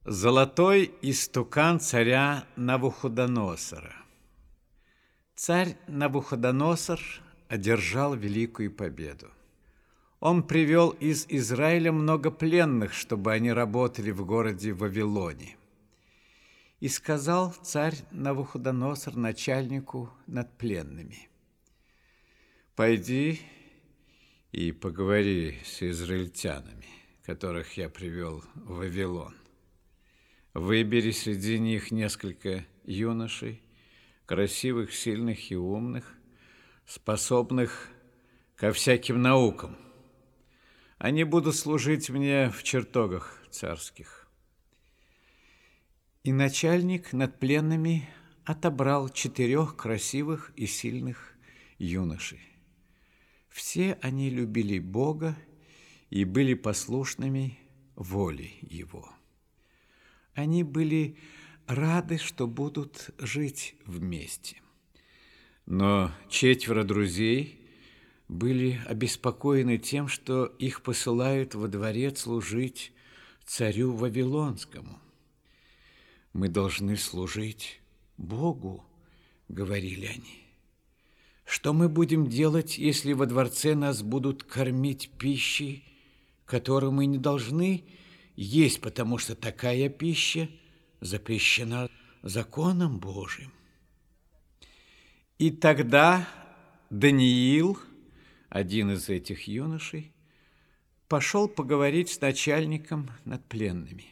Золотой истукан царя Навуходоносора. Царь Навуходоносор одержал великую победу. Он привел из Израиля много пленных, чтобы они работали в городе Вавилоне. И сказал царь Навуходоносор начальнику над пленными: «Пойди и поговори с израильтянами, которых я привел в Вавилон. Выбери среди них несколько юношей, красивых, сильных и умных, способных ко всяким наукам. Они будут служить мне в чертогах царских». И начальник над пленными отобрал 4 красивых и сильных юношей. Все они любили Бога и были послушными воле Его. Они были рады, что будут жить вместе. Но 4 друзей были обеспокоены тем, что их посылают во дворец служить царю Вавилонскому. «Мы должны служить Богу», — говорили они. «Что мы будем делать, если во дворце нас будут кормить пищей, которую мы не должны есть, потому что такая пища запрещена законом Божиим?» И тогда Даниил, один из этих юношей, пошел поговорить с начальником над пленными.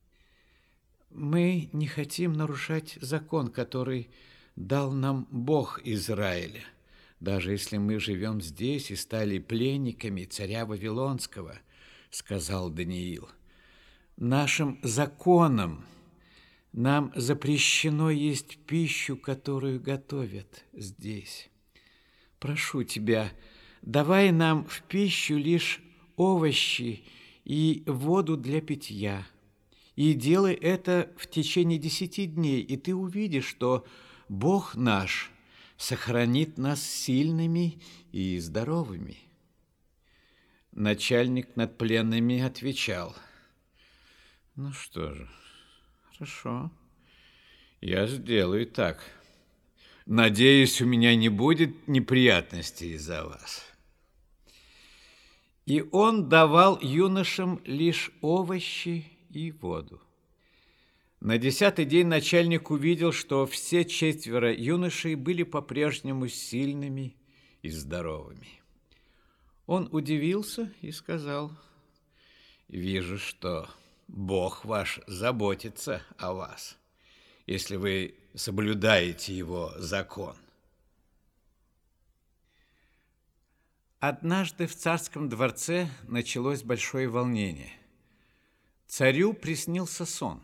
«Мы не хотим нарушать закон, который дал нам Бог Израиля, даже если мы живем здесь и стали пленниками царя Вавилонского», — сказал Даниил. «Нашим законом нам запрещено есть пищу, которую готовят здесь. Прошу тебя, давай нам в пищу лишь овощи и воду для питья. И делай это в течение 10 дней, и ты увидишь, что Бог наш сохранит нас сильными и здоровыми». Начальник над пленными отвечал: «Ну что же, хорошо, я сделаю так. Надеюсь, у меня не будет неприятностей из-за вас». И он давал юношам лишь овощи и воду. На 10-й день начальник увидел, что все 4 юношей были по-прежнему сильными и здоровыми. Он удивился и сказал: «Вижу, что Бог ваш заботится о вас, если вы соблюдаете Его закон». Однажды в царском дворце началось большое волнение. Царю приснился сон.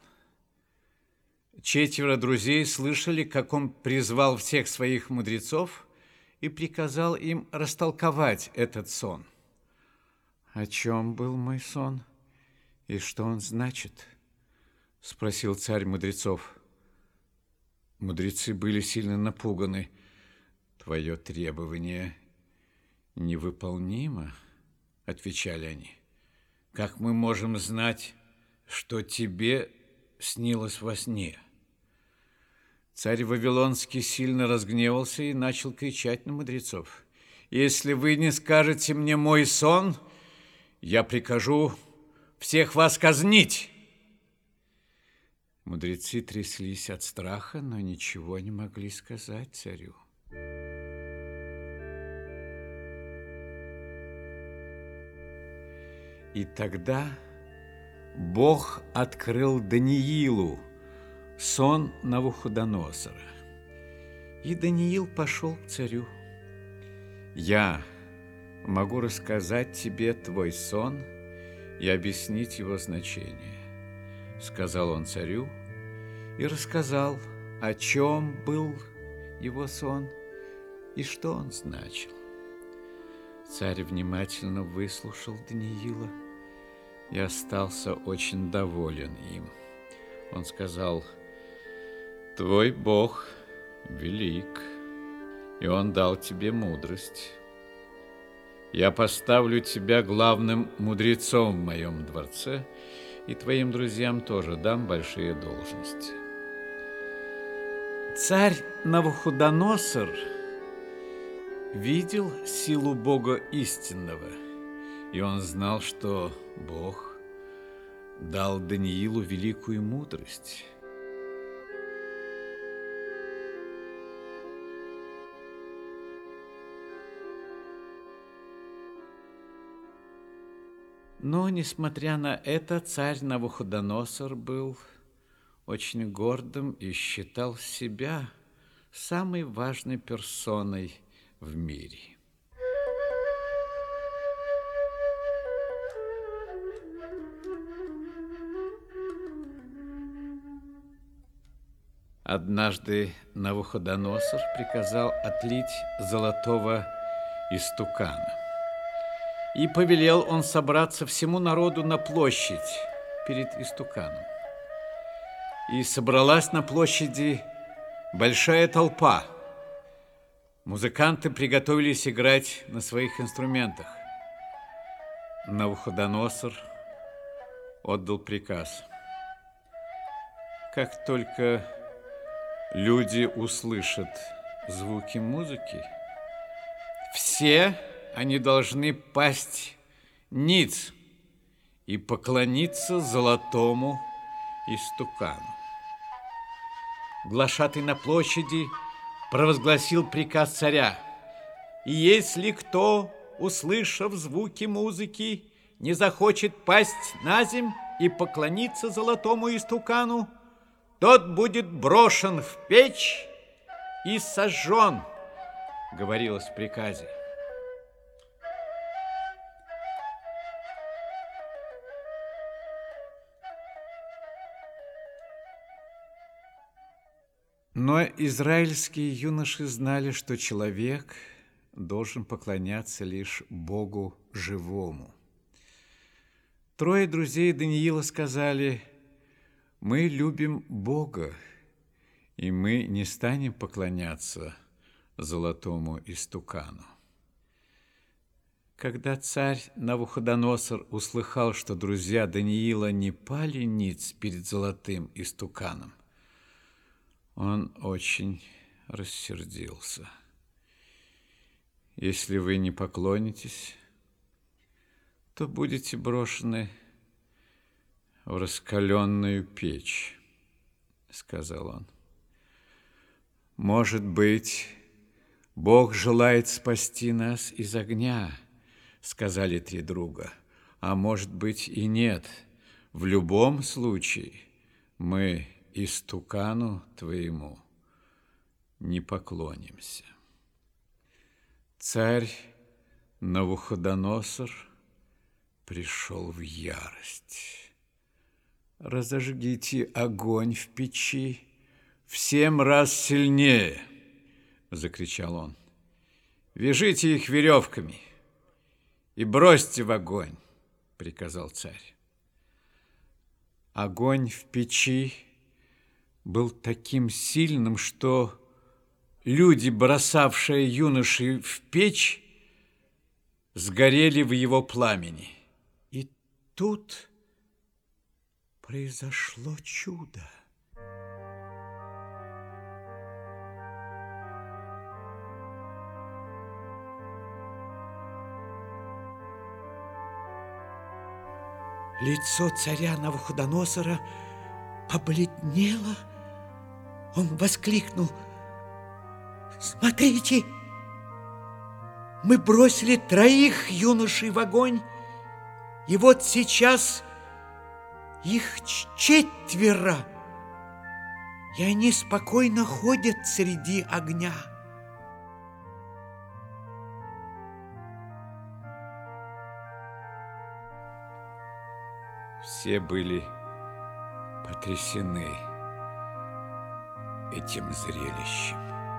4 друзей слышали, как он призвал всех своих мудрецов и приказал им растолковать этот сон. «О чем был мой сон и что он значит?» – спросил царь мудрецов. Мудрецы были сильно напуганы. «Твое требование невыполнимо», – отвечали они. «Как мы можем знать, что тебе снилось во сне?» Царь Вавилонский сильно разгневался и начал кричать на мудрецов: «Если вы не скажете мне мой сон, я прикажу всех вас казнить». Мудрецы тряслись от страха, но ничего не могли сказать царю. И тогда Бог открыл Даниилу сон Навуходоносора. И Даниил пошел к царю. «Я могу рассказать тебе твой сон и объяснить его значение», — сказал он царю, и рассказал, о чем был его сон и что он значил. Царь внимательно выслушал Даниила и остался очень доволен им. Он сказал: «Твой Бог велик, и Он дал тебе мудрость. Я поставлю тебя главным мудрецом в моем дворце и твоим друзьям тоже дам большие должности. Царь Навуходоносор видел силу Бога истинного, и он знал, что Бог дал Даниилу великую мудрость. Но, несмотря на это, царь Навуходоносор был очень гордым и считал себя самой важной персоной в мире. Однажды Навуходоносор приказал отлить золотого истукана. И повелел он собраться всему народу на площадь перед истуканом. И собралась на площади большая толпа. Музыканты приготовились играть на своих инструментах. Навуходоносор отдал приказ. Как только люди услышат звуки музыки, все они должны пасть ниц и поклониться золотому истукану. Глашатай на площади провозгласил приказ царя: и если кто, услышав звуки музыки, не захочет пасть наземь и поклониться золотому истукану, тот будет брошен в печь и сожжен, говорилось в приказе. Но израильские юноши знали, что человек должен поклоняться лишь Богу живому. Трое друзей Даниила сказали: мы любим Бога, и мы не станем поклоняться золотому истукану. Когда царь Навуходоносор услыхал, что друзья Даниила не пали ниц перед золотым истуканом, он очень рассердился. Если вы не поклонитесь, то будете брошены в раскаленную печь, сказал он. Может быть, Бог желает спасти нас из огня, сказали три друга. А может быть и нет. В любом случае мы истукану твоему не поклонимся. Царь Навуходоносор пришел в ярость. Разожгите огонь в печи в 7 раз сильнее, закричал он. Вяжите их веревками и бросьте в огонь, приказал царь. Огонь в печи был таким сильным, что люди, бросавшие юношей в печь, сгорели в его пламени. И тут произошло чудо. Лицо царя Навуходоносора побледнело. Он воскликнул: смотрите, мы бросили 3 юношей в огонь, и вот сейчас их 4, и они спокойно ходят среди огня. Все были потрясены этим зрелищем.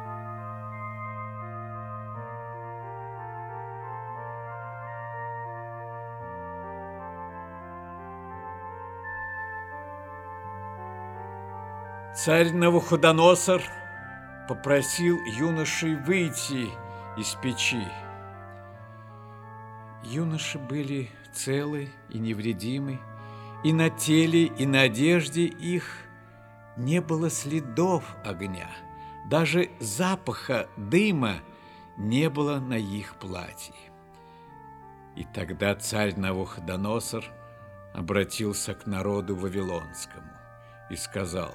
Царь Навуходоносор попросил юношей выйти из печи. Юноши были целы и невредимы, и на теле, и на одежде их не было следов огня, даже запаха дыма не было на их платье. И тогда царь Навуходоносор обратился к народу вавилонскому и сказал: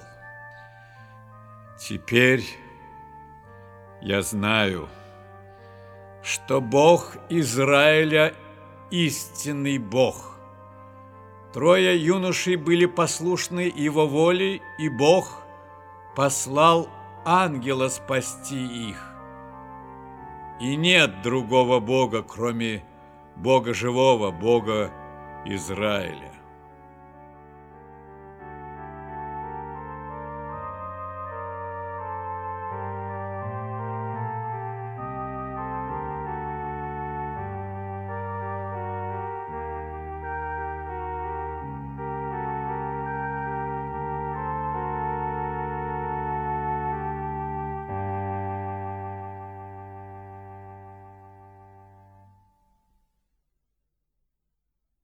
«Теперь я знаю, что Бог Израиля истинный Бог. Трое юношей были послушны Его воле, и Бог послал ангела спасти их. И нет другого Бога, кроме Бога живого, Бога Израиля.